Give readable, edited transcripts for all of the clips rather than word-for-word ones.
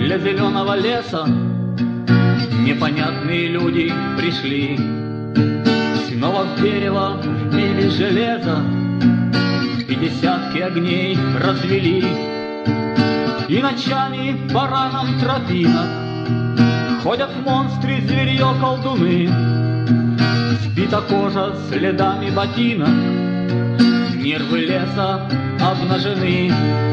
для зеленого леса непонятные люди пришли. Снова в дерево вбили железо и десятки огней развели. И ночами по ранам тропинок ходят монстры, зверье, колдуны. Сбита кожа следами ботинок, нервы леса обнажены.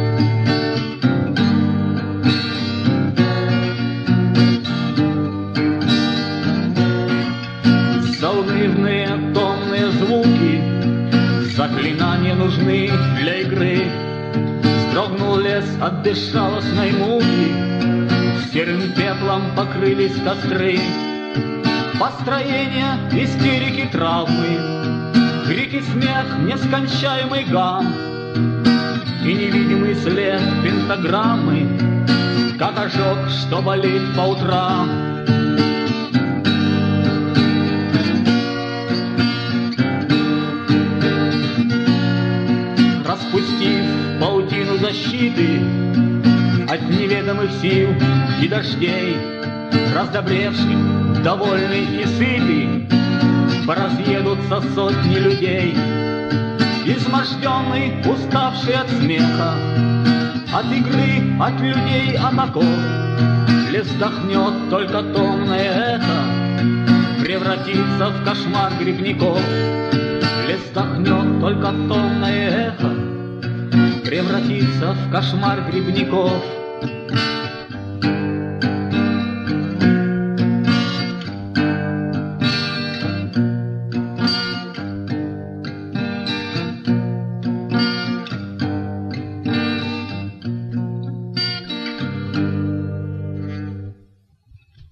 Заунывные томные звуки, заклинания нужны для игры. Вздрогнул лес от безжалостной муки, серым пеплом покрылись костры. Построения, истерики, травмы, крики, смех, нескончаемый гам и невидимый след пентаграммы, как ожог, что болит по утрам. Распустив паутину защиты от неведомых сил и дождей, раздобревший, довольный и сытый, поразъедутся сотни людей. Изможденный, уставший от смеха, от игры, от людей, от оков, лес вздохнет, только томное эхо превратится в кошмар грибников. Лес вздохнет, только томное эхо превратится в кошмар грибников.